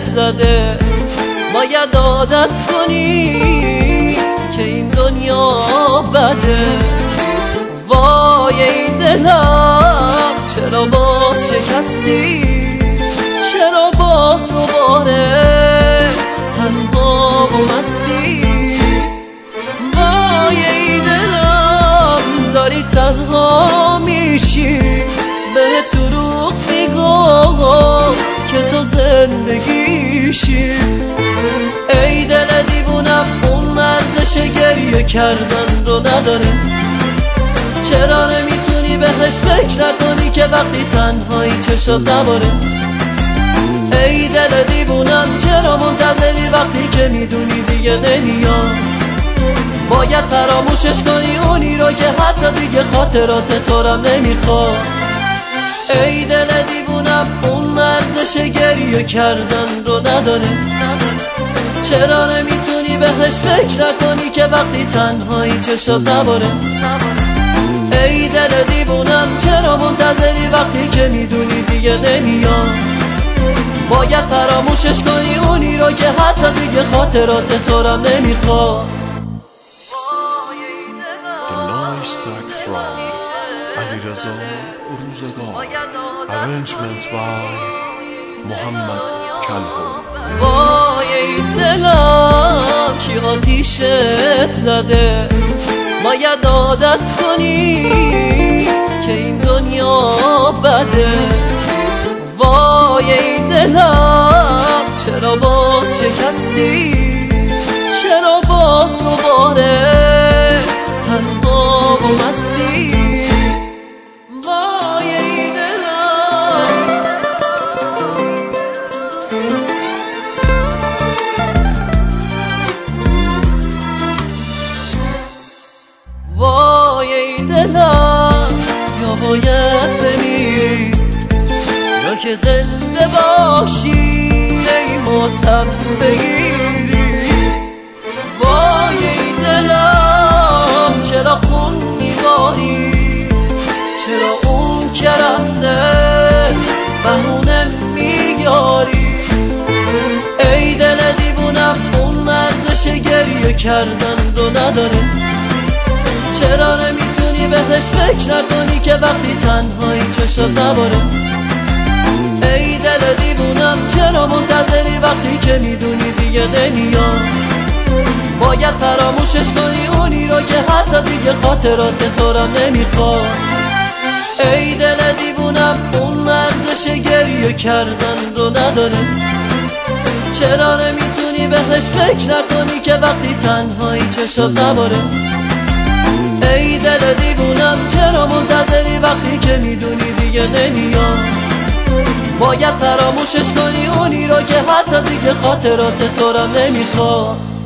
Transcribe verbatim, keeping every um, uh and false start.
زده. باید عادت کنی که این دنیا بده. وای ای دلم چرا باز شکستی، چرا باز دوباره تنها و مستی. وای ای دلم داری تنها میشی، به دروغ میگم که تو زندگیشی. ای دل دیوونم اون ارزش گریه کردن رو نداره. چرا نمیتونی بهش فکر نکنی که وقتی تنهایی چشات نباره. ای دل دیوونم چرا منتظری وقتی که میدونی دیگه نمیاد. باید فراموشش کنی اونی رو که حتی دیگه خاطرات تو رم نمیخواد. ای دل دیوونم اون ارزش گریه کردن رو نداره. چرا نمیتونی بهش فکر نکنی که وقتی تنهایی چشات نباره. ای دل دیوونم چرا منتظری وقتی که میدونی دیگه نمیاد. باید فراموشش کنی اونی رو که حتی دیگه خاطرات تو رم نمیخواد. The Noise Track from علیرضا روزگار. Arrangement by محمد کلهر. وای ای دلم کی آتیشت زده. باید عادت کنی که این دنیا بده. وای ای دلم چرا باز شکستی، چرا باز دوباره تنها و مستی. وای ای دلم وای ای دلم یا باید بمیری یا که زنده باشی ای ماتم بگیری. وای ای دلم چرا خون میباری، چرا اون که رفته بهونه میگاری. ای دل دیوونم اون ارزش گریه کردن رو نداره. چرا نمیتونی بهش فکر نکنی که وقتی تنهایی چشات نباره. ای دل دیوونم چرا منتظری وقتی که میدونی دیگه نمیاد. باید فراموشش کنی اونی رو که حتی دیگه خاطرات تو رم نمیخواد. ای دل دیوونم اون ارزش گریه کردن رو نداره. چرا نمیتونی بهش فکر نکنی که وقتی تنهایی چشات نباره. ای دل دیوونم چرا منتظری وقتی که میدونی دیگه نمیاد. باید فراموشش کنی اونی رو که حتی دیگه خاطرات تو رم نمیخواد.